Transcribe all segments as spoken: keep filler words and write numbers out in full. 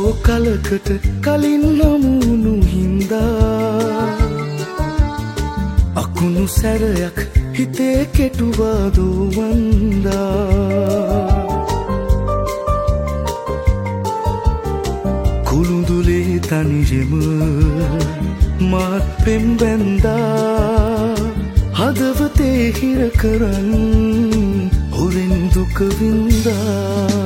බොහෝ කලකට කලින් නමුණු හින්දා අකුණු සැරයක් හිතේ කෙටුවා දෝවන්දා කුළුඳුලේ තනියෙම මාත් පෙම්බැන්දා හදවතේ හිර කරන් හොරෙන් දුක වින්දා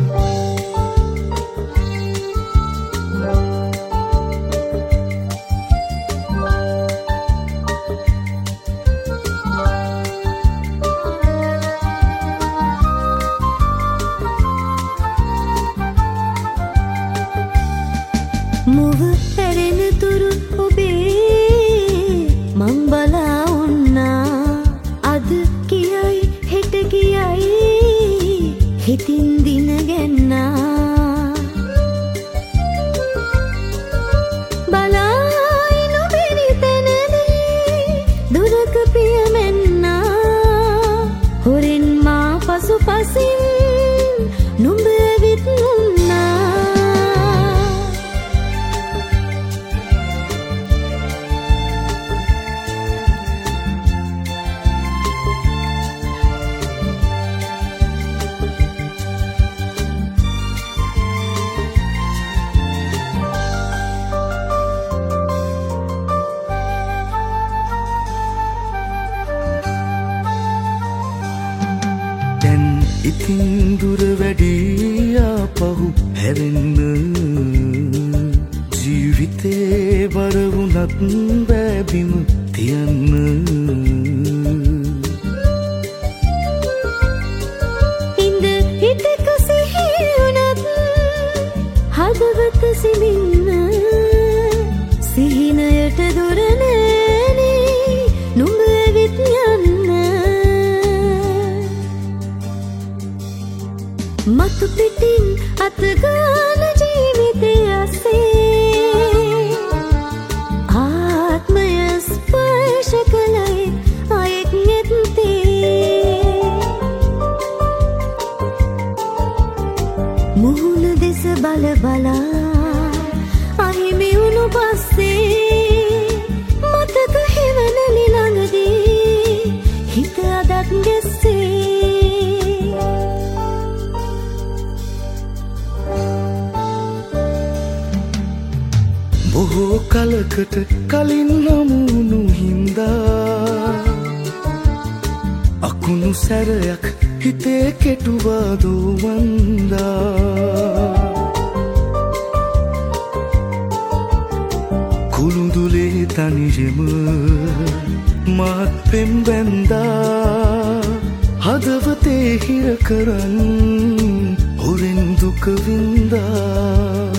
මුව පැරෙන තුරු ඔබේ මං බලා උන්නා අද කියයි හෙට කියයි හිතින් දින ගැන්නා බලායි නොබෙරි තැනදී දුරක පිය මෙන්නා හොරෙන් මා පසු පසින් නුඹ ඇවිත් නුන්නා ඉතින් දුර වැඩී ආපහු හැරෙන්න ජීවිතේ බර වුණත් බැබිම තියන්න ඉඳ හිතක සිහි වුණත් හදවත සිමින්න සිහිනයට දුර නෑනේ නුඹ ඇවිත් යන්න මතු පිටින් අතගාන ජීවිතය අස්සේ ආත්මය ස්පර්ශ කළයි අයෙක් නැත්තේ මුහුණ දෙස බල බලා අහිමි වුණු පස්සේ මතක හෙවනලි ළඟදී හිත අදත් ගැස්සේ බොහෝ කලකට කලින් නමුණු හින්දා අකුණු සැරයක් හිතේ කෙටුවා දෝවන්දා කුළුඳුලේ තනියෙම මාත් පෙම්බැන්දා හදවතේ හිර කරන් හොරෙන් දුක වින්දා